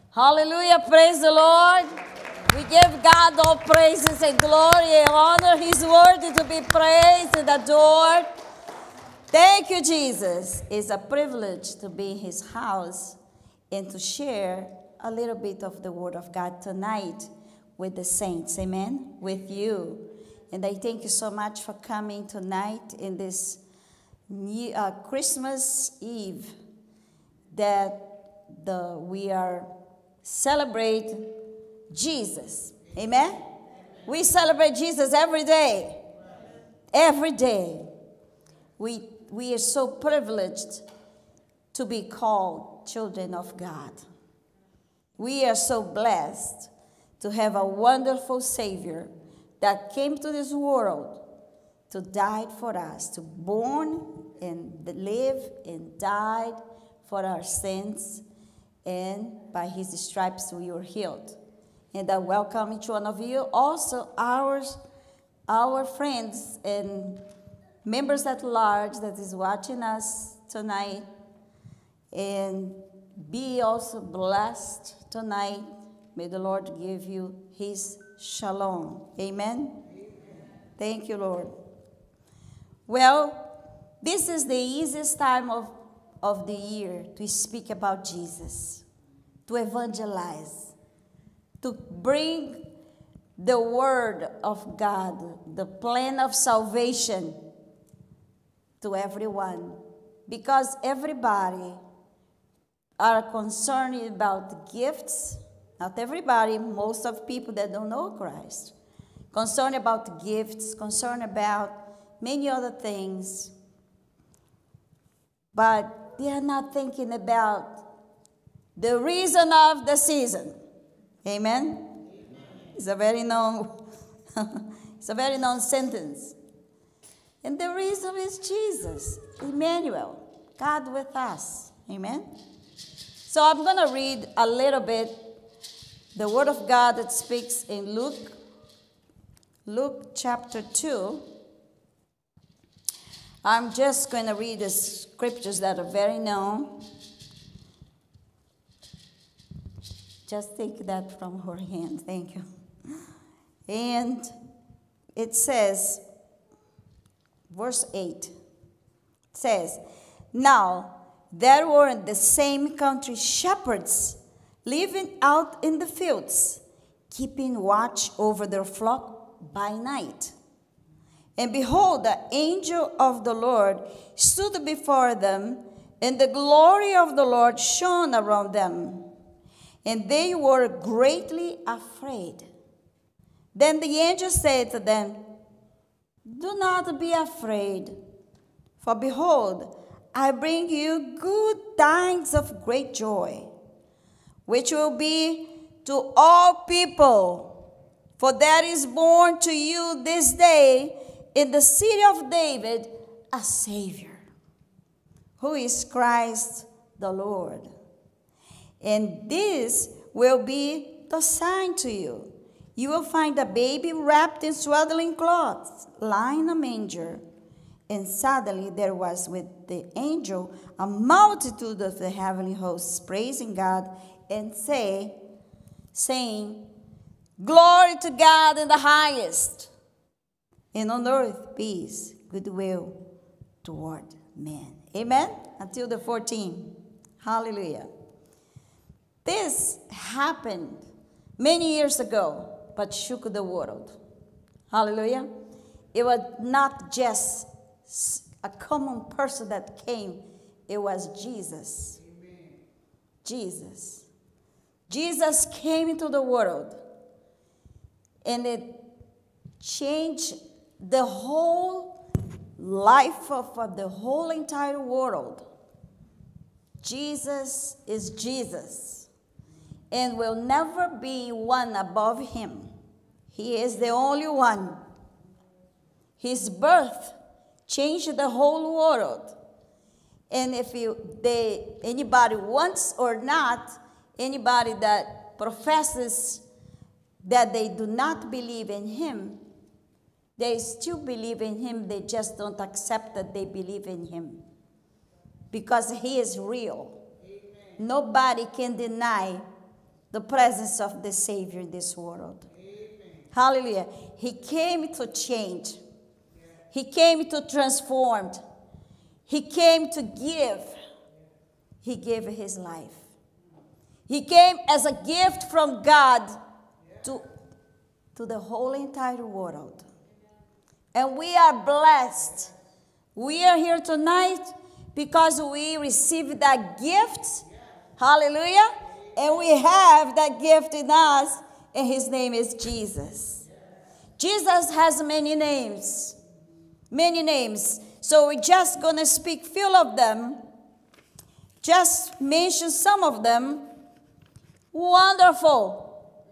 Hallelujah. Praise the Lord. We give God all praises and glory and honor. He's worthy to be praised and adored. Thank you, Jesus. It's a privilege to be in his house and to share a little bit of the word of God tonight with the saints. Amen. With you. And I thank you so much for coming tonight in this Christmas Eve that we are celebrating Jesus. Amen? We celebrate Jesus every day. Every day. We are so privileged to be called children of God. We are so blessed to have a wonderful Savior that came to this world to die for us, to born and live and died for our sins, and by his stripes we were healed. And I welcome each one of you, also our friends and members at large that is watching us tonight, and be also blessed tonight. May the Lord give you his shalom. Amen? Amen. Thank you, Lord. Well, this is the easiest time of the year to speak about Jesus, to evangelize, to bring the word of God, the plan of salvation to everyone, because everybody are concerned about gifts. Not everybody, most of people that don't know Christ, concerned about gifts, concerned about many other things, but they are not thinking about the reason of the season. Amen? Amen. It's a very known sentence. And the reason is Jesus, Emmanuel, God with us. Amen? So I'm going to read a little bit the word of God that speaks in Luke chapter 2. I'm just going to read the scriptures that are very known. Just take that from her hand. Thank you. And it says, verse 8, says, "Now there were in the same country shepherds living out in the fields, keeping watch over their flock by night. And behold, the angel of the Lord stood before them, and the glory of the Lord shone around them. And they were greatly afraid. Then the angel said to them, 'Do not be afraid, for behold, I bring you good tidings of great joy, which will be to all people. For there is born to you this day in the city of David a Savior, who is Christ the Lord. And this will be the sign to you. You will find a baby wrapped in swaddling cloths, lying in a manger.' And suddenly there was with the angel a multitude of the heavenly hosts praising God and saying, 'Glory to God in the highest, and on earth peace, goodwill toward men.'" Amen? Until the 14. Hallelujah. This happened many years ago, but shook the world. Hallelujah. It was not just a common person that came. It was Jesus. Amen. Jesus. Jesus came into the world, and it changed the whole life of the whole entire world. Jesus is Jesus, and will never be one above him. He is the only one. His birth changed the whole world. And if anybody wants or not, anybody that professes that they do not believe in him, they still believe in him. They just don't accept that they believe in him, because he is real. Amen. Nobody can deny the presence of the Savior in this world. Hallelujah. He came to change. He came to transform. He came to give. He gave his life. He came as a gift from God to the whole entire world. And we are blessed. We are here tonight because we received that gift. Hallelujah. And we have that gift in us, and his name is Jesus. Jesus has many names. Many names. So we're just going to speak few of them. Just mention some of them. Wonderful.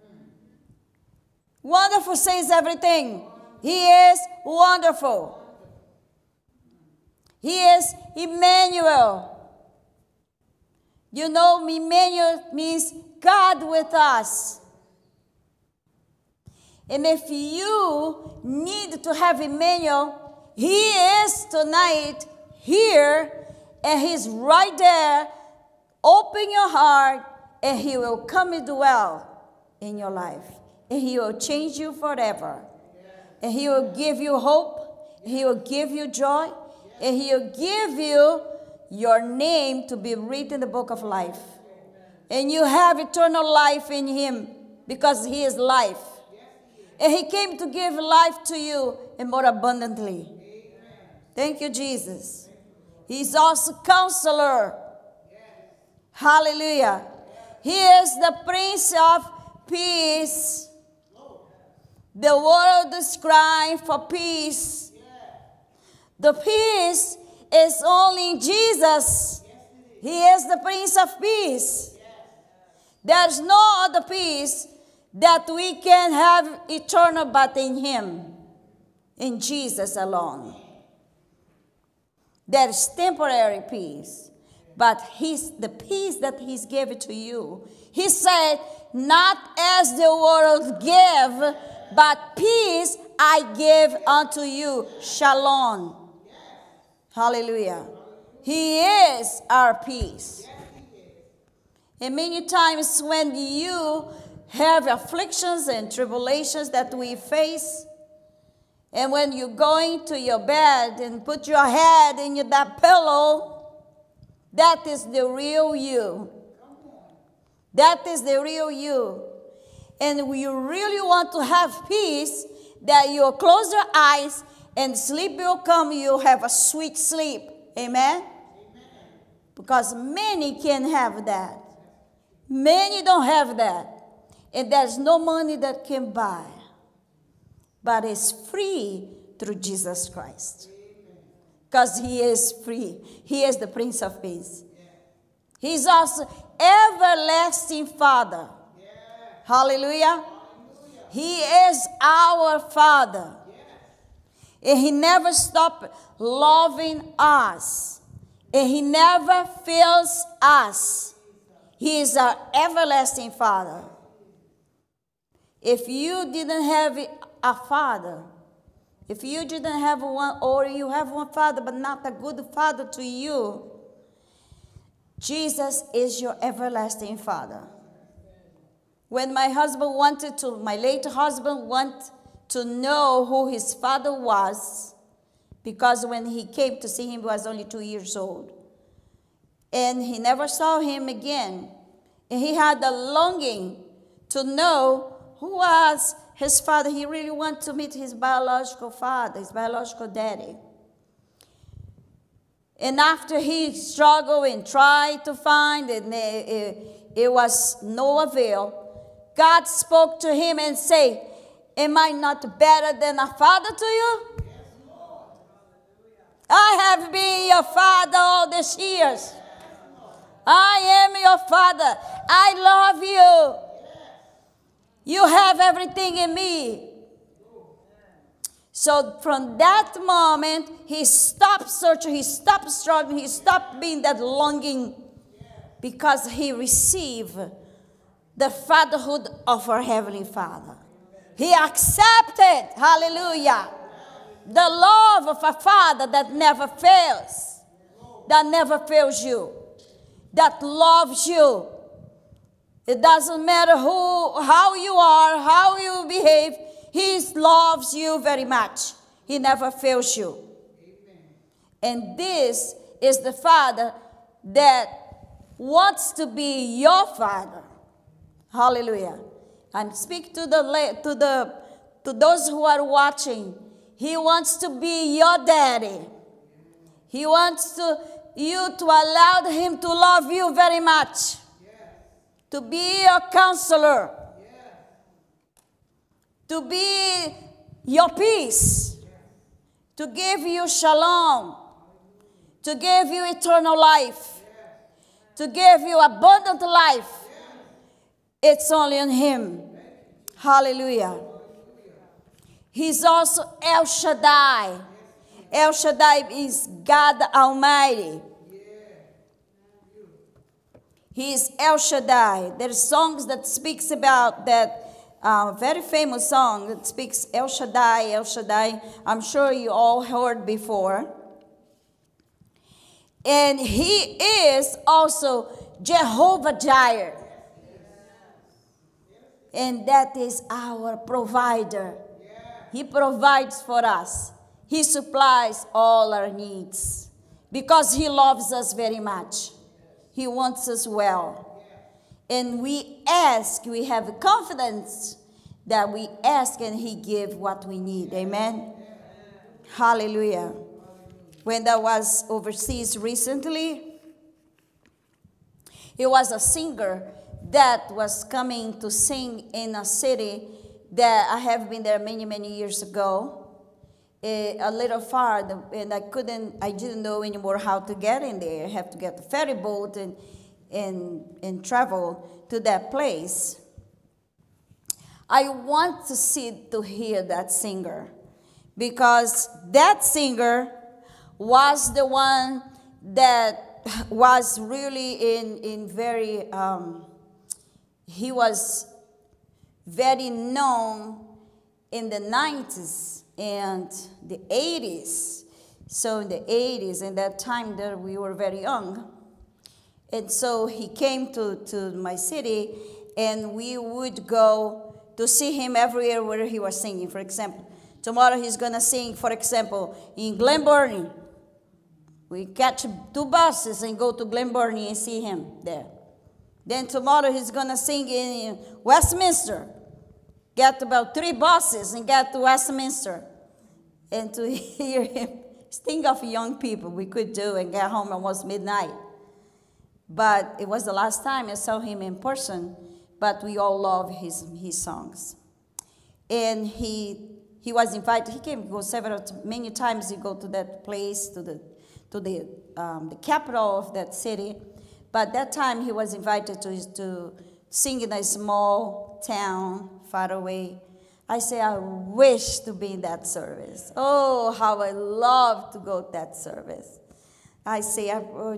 Wonderful says everything. He is wonderful. He is Emmanuel. You know, Emmanuel means God with us. And if you need to have Emmanuel, he is tonight here, and he's right there. Open your heart, and he will come and dwell in your life. And he will change you forever. And he will give you hope. He will give you joy. And he will give you your name to be written in the book of life. And you have eternal life in him because he is life. And he came to give life to you and more abundantly. Thank you, Jesus. He's also Counselor. Hallelujah. He is the Prince of Peace. The world is crying for peace. The peace is only in Jesus. He is the Prince of Peace. There's no other peace that we can have eternal but in him. In Jesus alone. There's temporary peace. But the peace that he's given to you. He said, not as the world give, but peace I give unto you. Shalom. Hallelujah. He is our peace. And many times when you have afflictions and tribulations that we face, and when you're going to your bed and put your head in that pillow, that is the real you. That is the real you. And you really want to have peace, that you close your eyes and sleep will come, you'll have a sweet sleep. Amen? Amen? Because many can have that. Many don't have that. And there's no money that can buy. But it's free through Jesus Christ. Because he is free. He is the Prince of Peace. He's also everlasting Father. Hallelujah. He is our Father. And he never stopped loving us. And he never fails us. He is our everlasting Father. If you didn't have a father, if you didn't have one, or you have one father but not a good father to you, Jesus is your everlasting Father. When my late husband wanted to know who his father was, because when he came to see him, he was only 2 years old. And he never saw him again. And he had a longing to know who was his father. He really wanted to meet his biological father, his biological daddy. And after he struggled and tried to find it, it was no avail. God spoke to him and said, am I not better than a father to you? I have been your father all these years. I am your father. I love you. You have everything in me. So from that moment, he stopped searching, he stopped struggling, he stopped being that longing, because he received the fatherhood of our Heavenly Father. He accepted, hallelujah, the love of a father that never fails, that never fails you, that loves you. It doesn't matter how you are, how you behave. He loves you very much. He never fails you. Amen. And this is the Father that wants to be your Father. Hallelujah. And speak to those who are watching. He wants to be your daddy. He wants you to allow him to love you very much. To be your counselor. To be your peace. To give you shalom. To give you eternal life. To give you abundant life. It's only in him. Hallelujah. He's also El Shaddai. El Shaddai is God Almighty. He is El Shaddai. There's songs that speaks about that. Very famous song that speaks El Shaddai, El Shaddai. I'm sure you all heard before. And he is also Jehovah Jireh. And that is our provider. He provides for us. He supplies all our needs. Because he loves us very much. He wants us well. And we ask, we have confidence that we ask and he gives what we need. Amen? Hallelujah. When I was overseas recently, it was a singer that was coming to sing in a city that I have been there many, many years ago. A little far, and I didn't know anymore how to get in there. I have to get the ferry boat and travel to that place. I want to hear that singer, because that singer was the one that was really in very, he was very known in the 90s and the 80s. So in the 80s, in that time that we were very young. And so he came to my city, and we would go to see him everywhere where he was singing. For example, tomorrow he's going to sing, for example, in Glen Burnie. We catch 2 buses and go to Glen Burnie and see him there. Then tomorrow he's going to sing in Westminster. Get about 3 buses and get to Westminster. And to hear him, think of young people we could do and get home almost midnight. But it was the last time I saw him in person, but we all love his songs. And he was invited. He came, many times he go to that place, to the capital of that city. But that time he was invited to sing in a small town far away. I say, I wish to be in that service. Oh, how I love to go to that service. I say,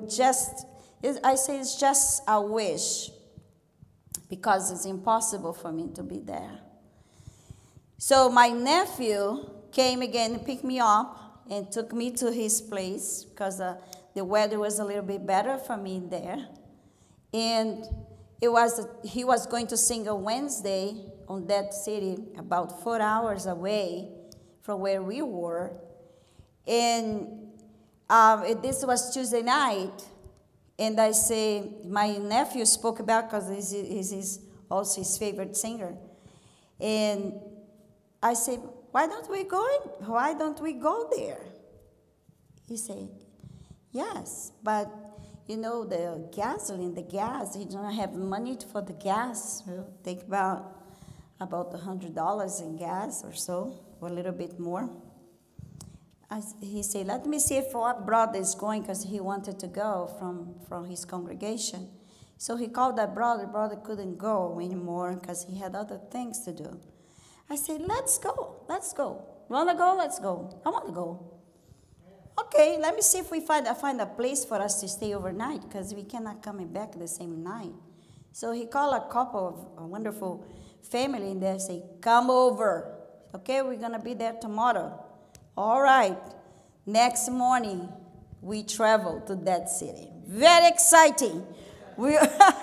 it's just a wish, because it's impossible for me to be there. So my nephew came again and picked me up and took me to his place, because the weather was a little bit better for me there. And he was going to sing on Wednesday on that city, about 4 hours away from where we were. And this was Tuesday night. And I say, my nephew spoke about, because he's also his favorite singer. And I said, why don't we go there? He said, yes, but you know, the gas, he don't have money for the gas. It'll take about $100 in gas or so, or a little bit more. He said, let me see if our brother is going, because he wanted to go from his congregation. So he called that brother. Brother couldn't go anymore because he had other things to do. I said, let's go. Want to go? Let's go. I want to go. Okay, let me see if we find a place for us to stay overnight, because we cannot come back the same night. So he called a couple of a wonderful family in there and say, come over. Okay, we're going to be there tomorrow. All right. Next morning, we traveled to that city. Very exciting.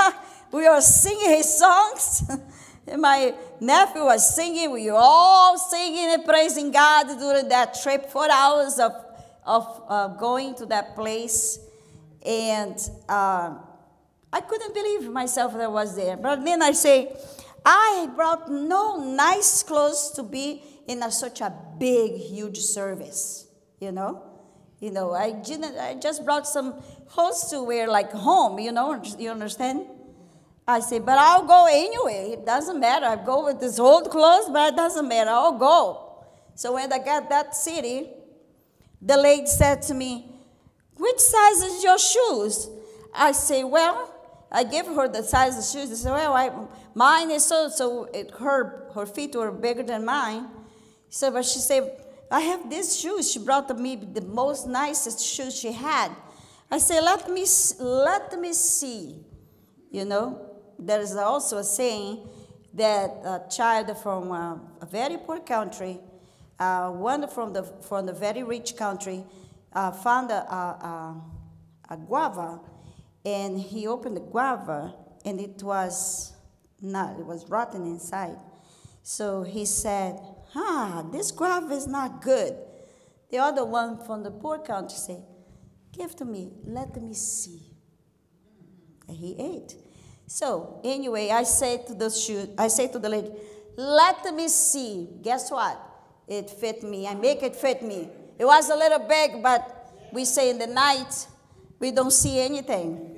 we were singing his songs. And my nephew was singing. We were all singing and praising God during that trip, 4 hours of going to that place. And I couldn't believe myself that I was there. But then I say, I brought no nice clothes to be in such a big, huge service, you know. I just brought some clothes to wear like home, you understand? I say, but I'll go anyway. It doesn't matter. I go with this old clothes, but it doesn't matter. I'll go. So when I got that city, the lady said to me, which size is your shoes? I say, well, I gave her the size of shoes. I said, well, mine is so her feet were bigger than mine. So, but she said, I have these shoes. She brought me the most nicest shoes she had. I said, let me see. There is also a saying that a child from a very poor country, one from the very rich country, found a guava, and he opened the guava, and it was rotten inside. So he said, this guava is not good. The other one from the poor country said, give to me, let me see. And he ate. So anyway, I say to the lady, let me see. Guess what? It fit me. I make it fit me. It was a little big, but we say in the night, we don't see anything.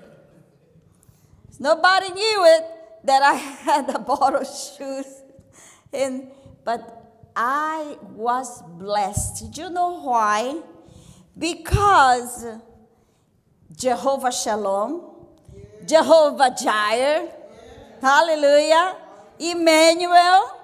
Nobody knew it that I had a borrowed shoes. But I was blessed. Did you know why? Because Jehovah Shalom, Jehovah Jireh, hallelujah, Emmanuel,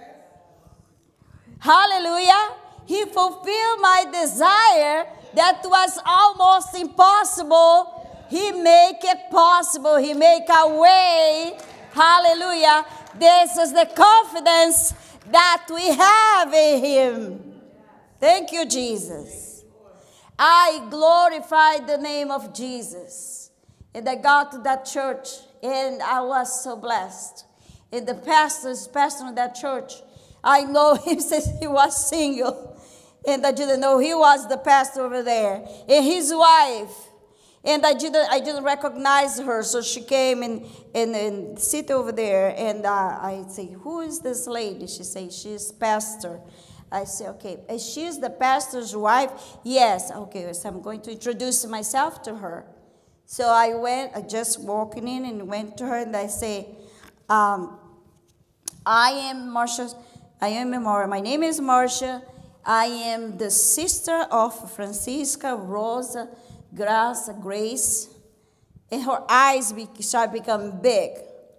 hallelujah, he fulfilled my desire that was almost impossible. He make it possible. He make a way, hallelujah. This is the confidence that we have in him. Thank you, Jesus. I glorify the name of Jesus. And I got to that church, and I was so blessed. And the pastor of that church, I know him since he was single. And I didn't know he was the pastor over there. And his wife. And I didn't recognize her, so she came and sit over there. And I say, who is this lady? She says, she's pastor. I say, okay, and she's the pastor's wife? Yes. Okay, so I'm going to introduce myself to her. So I just walking in and went to her, and I say, I am Marcia. My name is Marcia. I am the sister of Francisca Rosa Grace, and her eyes started becoming big,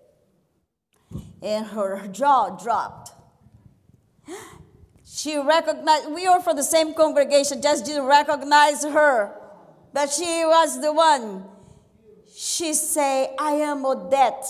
and her jaw dropped. She recognized, we were from the same congregation, just didn't recognize her, but she was the one. She said, I am Odette,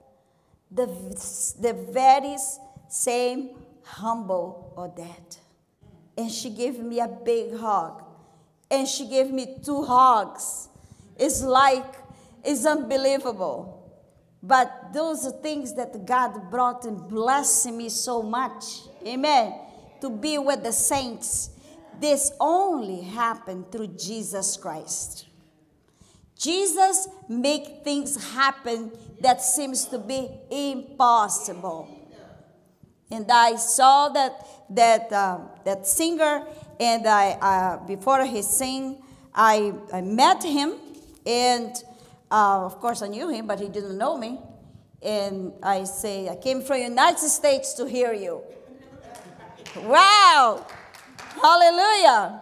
the very same humble Odette. And she gave me a big hug. And she gave me 2 hugs. It's unbelievable. But those are things that God brought and blessed me so much. Amen. To be with the saints. This only happened through Jesus Christ. Jesus make things happen that seems to be impossible. And I saw that singer, and before he sang, I met him, and of course I knew him, but he didn't know me. And I say, I came from the United States to hear you. Wow! Hallelujah!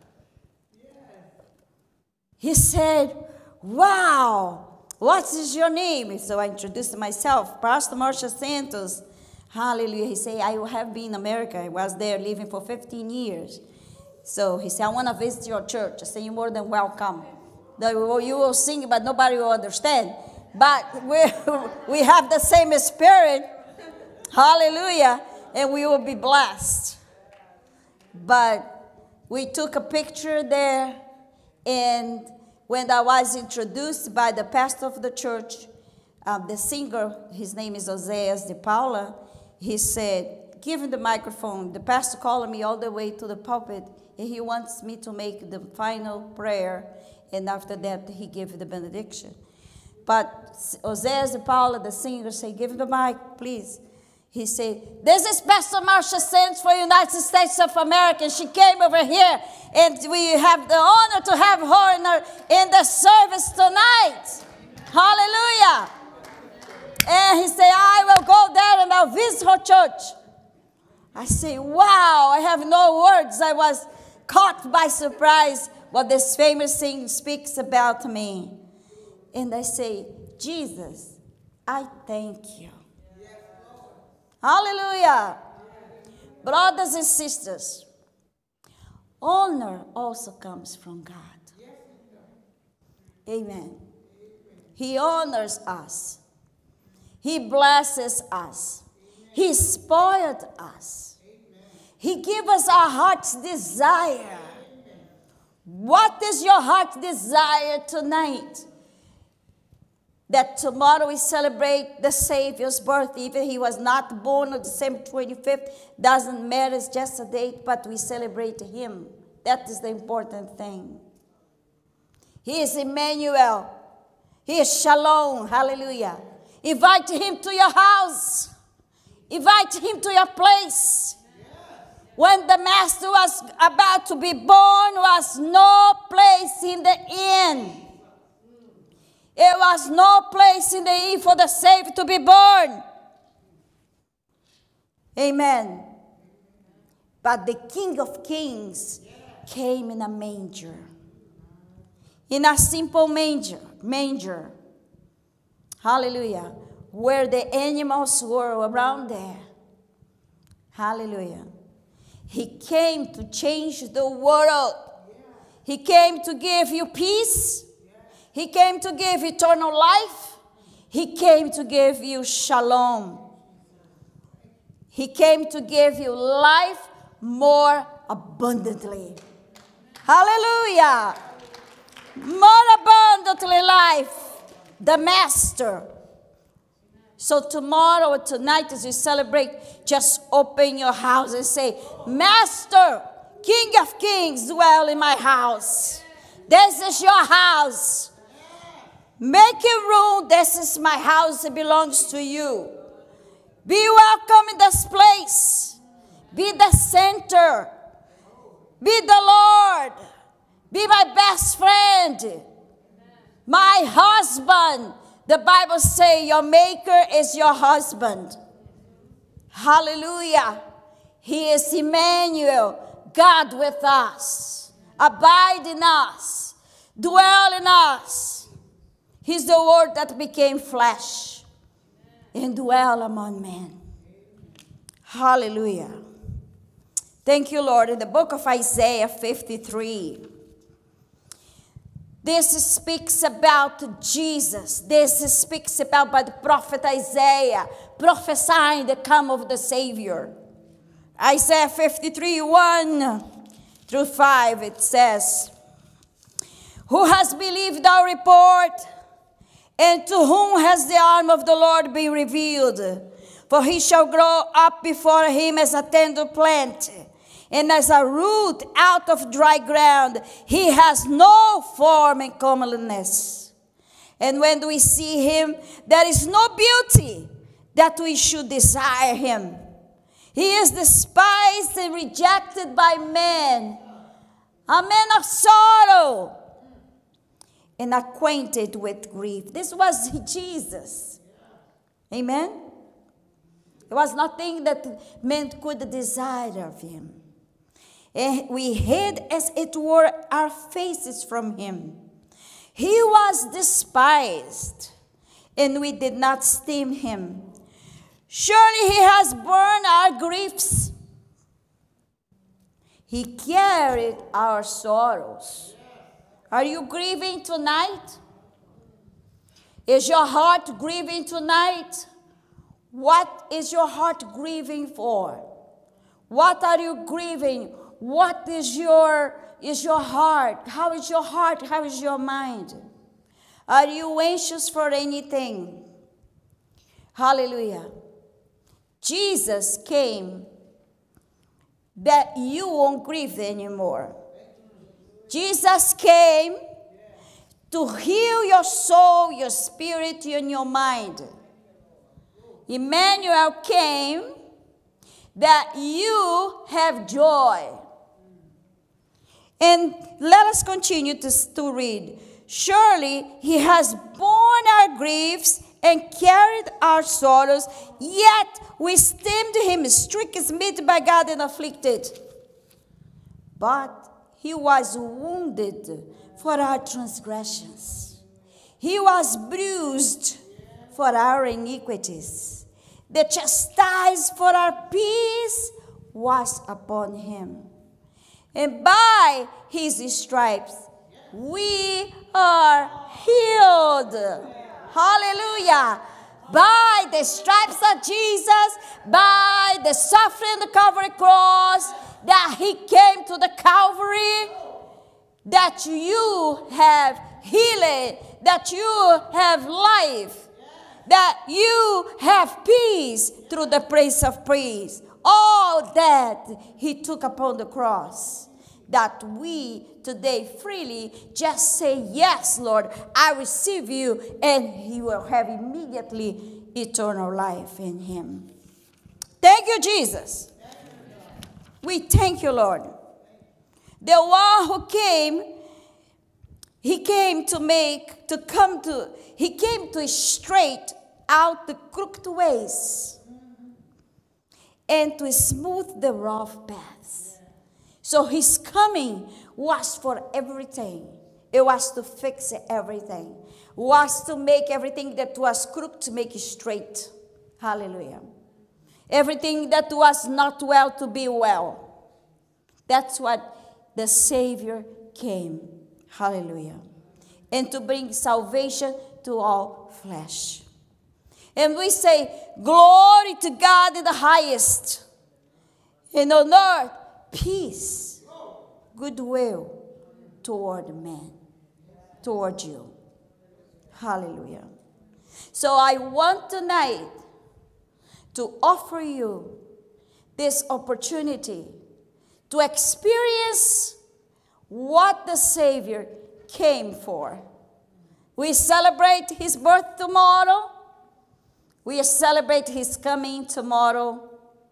He said, wow, what is your name? So I introduced myself, Pastor Marcia Santos. Hallelujah. He said, I have been in America. I was there living for 15 years. So he said, I want to visit your church. I said, you're more than welcome. You will sing, but nobody will understand. But we have the same spirit. Hallelujah. And we will be blessed. But we took a picture there. And when I was introduced by the pastor of the church, the singer, his name is Oséias de Paula, he said, give him the microphone. The pastor called me all the way to the pulpit, and he wants me to make the final prayer, and after that, he gave the benediction. But Oséias de Paula, the singer, said, give him the mic, please. He said, this is Pastor Marcia Sands for the United States of America. She came over here, and we have the honor to have her in the service tonight. Hallelujah. And he said, I will go there and I'll visit her church. I say, wow, I have no words. I was caught by surprise what this famous thing speaks about me. And I say, Jesus, I thank you. Hallelujah. Brothers and sisters, honor also comes from God. Amen. He honors us. He blesses us. He spoiled us. He gives us our heart's desire. What is your heart's desire tonight? That tomorrow we celebrate the Savior's birth. Even he was not born on December 25th. Doesn't matter, it's just a date, but we celebrate him. That is the important thing. He is Emmanuel. He is Shalom. Hallelujah. Invite him to your house. Invite him to your place. When the master was about to be born, was no place in the inn. There was no place in the inn for the Savior to be born. Amen. But the King of Kings came in a manger. In a simple manger. Hallelujah. Where the animals were around there. Hallelujah. He came to change the world. He came to give you peace. He came to give eternal life. He came to give you shalom. He came to give you life more abundantly. Hallelujah. More abundantly life. The Master. So tomorrow or tonight as you celebrate, just open your house and say, Master, King of Kings, dwell in my house. This is your house. Make a room. This is my house. It belongs to you. Be welcome in this place. Be the center. Be the Lord. Be my best friend. My husband. The Bible says your maker is your husband. Hallelujah. He is Emmanuel, God with us. Abide in us. Dwell in us. He's the Word that became flesh and dwell among men. Hallelujah. Thank you, Lord. In the book of Isaiah 53, this speaks about Jesus. This speaks about by the prophet Isaiah, prophesying the come of the Savior. Isaiah 53, 1 through 5, it says, who has believed our report, and to whom has the arm of the Lord been revealed? For he shall grow up before him as a tender plant, and as a root out of dry ground. He has no form and comeliness. And when we see him, there is no beauty that we should desire him. He is despised and rejected by men, a man of sorrow, and acquainted with grief. This was Jesus. Amen? There was nothing that men could desire of him. And we hid, as it were, our faces from him. He was despised, and we did not esteem him. Surely he has borne our griefs. He carried our sorrows. Are you grieving tonight? Is your heart grieving tonight? What is your heart grieving for? What are you grieving? What is your heart? How is your heart? How is your mind? Are you anxious for anything? Hallelujah. Jesus came that you won't grieve anymore. Jesus came to heal your soul, your spirit, and your mind. Emmanuel came that you have joy. And let us continue to read. Surely he has borne our griefs and carried our sorrows, yet we esteemed him stricken, smitten by God, and afflicted. But he was wounded for our transgressions. He was bruised for our iniquities. The chastisement for our peace was upon him. And by his stripes we are healed. Hallelujah. By the stripes of Jesus, by the suffering of the Calvary cross, that he came to the Calvary, that you have healing, that you have life, that you have peace through the Prince of Peace. All that he took upon the cross, that we today freely just say, yes, Lord, I receive you, and he will have immediately eternal life in him. Thank you, Jesus. We thank you, Lord. The one who came, he came to straight out the crooked ways and to smooth the rough paths. So his coming was for everything. It was to fix everything. It was to make everything that was crooked to make it straight. Hallelujah. Everything that was not well to be well. That's what the Savior came. Hallelujah. And to bring salvation to all flesh. And we say, glory to God in the highest. And on earth, peace, goodwill toward men, toward you. Hallelujah. So I want tonight to offer you this opportunity to experience what the Savior came for. We celebrate his birth tomorrow. We celebrate his coming tomorrow.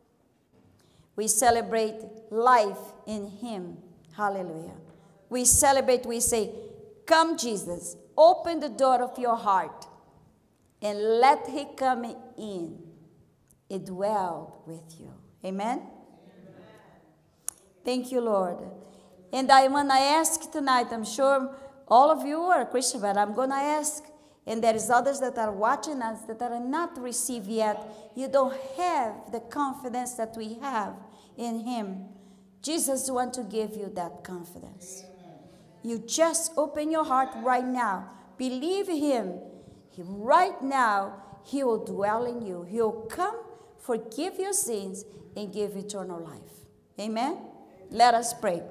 We celebrate life in him. Hallelujah. We celebrate, we say, come Jesus, open the door of your heart and let him come in and dwell with you. Amen? Amen. Thank you, Lord. And I want to ask tonight, I'm sure all of you are Christian, but I'm going to ask, and there is others that are watching us that are not received yet. You don't have the confidence that we have in him. Jesus wants to give you that confidence. You just open your heart right now. Believe him. Right now, he will dwell in you. He will come, forgive your sins, and give eternal life. Amen? Let us pray.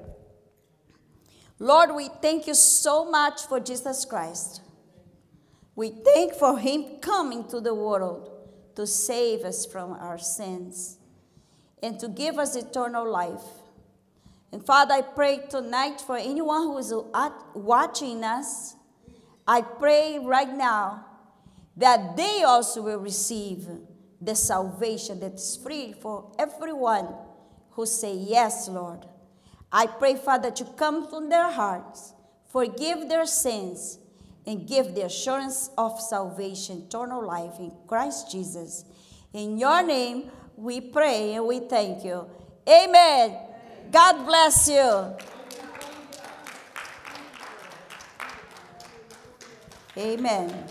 Lord, we thank you so much for Jesus Christ. We thank for him coming to the world to save us from our sins and to give us eternal life. And Father, I pray tonight for anyone who is watching us, I pray right now that they also will receive the salvation that is free for everyone who say, yes, Lord. I pray, Father, that you come from their hearts, forgive their sins, and give the assurance of salvation, eternal life in Christ Jesus. In your name, we pray and we thank you. Amen. God bless you. Amen.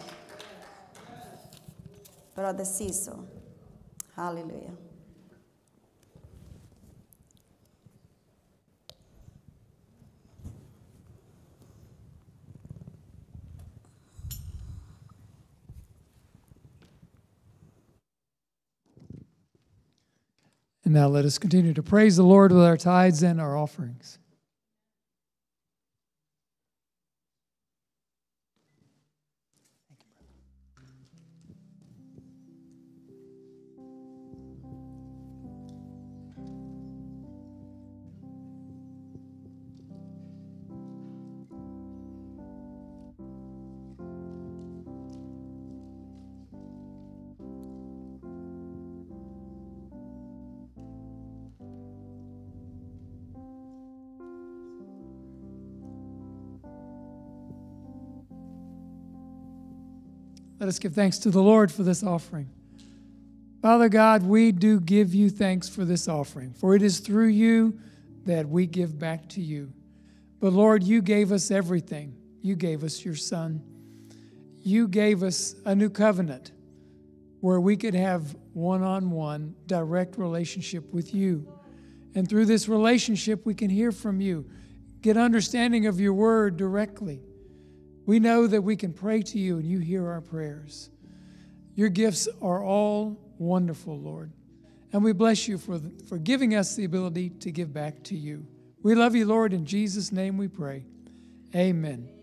Brother Cecil. Hallelujah. And now let us continue to praise the Lord with our tithes and our offerings. Let us give thanks to the Lord for this offering. Father God, we do give you thanks for this offering, for it is through you that we give back to you. But Lord, you gave us everything. You gave us your Son. You gave us a new covenant where we could have one-on-one direct relationship with you. And through this relationship, we can hear from you, get understanding of your word directly. We know that we can pray to you and you hear our prayers. Your gifts are all wonderful, Lord. And we bless you for giving us the ability to give back to you. We love you, Lord. In Jesus' name we pray. Amen.